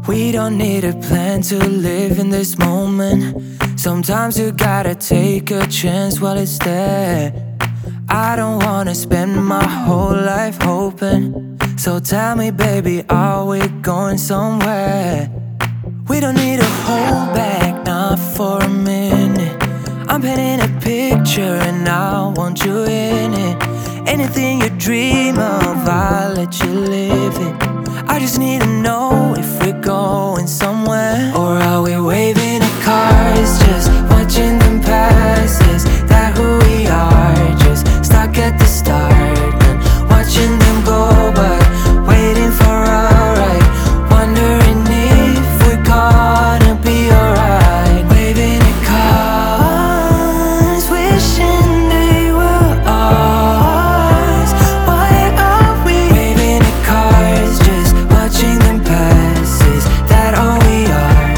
We don't need a plan to live in this moment. Sometimes you gotta take a chance while it's there. I don't wanna spend my whole life hoping. So tell me, baby, are we going somewhere? We don't need to hold back, not for a minute. I'm painting a picture and I want you in it. Anything you dream of, I'll let you live it. I just need to know if we're going somewhere. Or are we waving at cars, just watching them pass? Is that who we are? Just stuck at the start and watching them go, but waiting for our right. Wondering if we're gonna be alright. Waving at cars, wishing they were ours. Why are we waving at cars, just watching them pass? Is that all we are?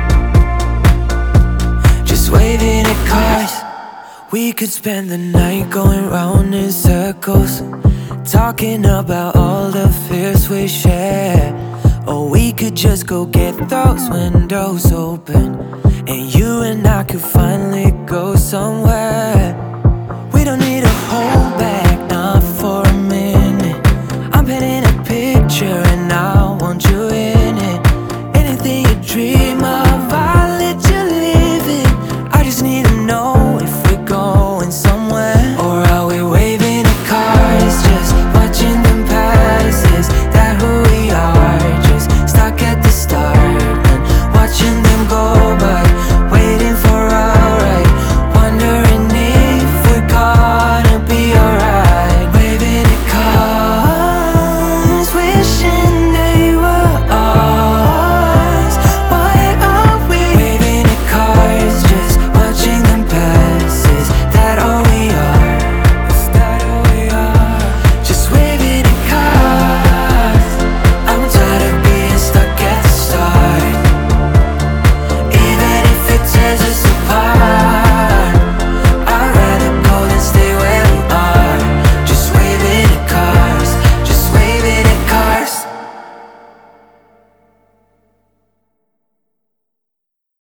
Just waving at cars. We could spend the night going round in circles, talking about all the fears we share. Or we could just go get those windows open, and you and I could finally go somewhere.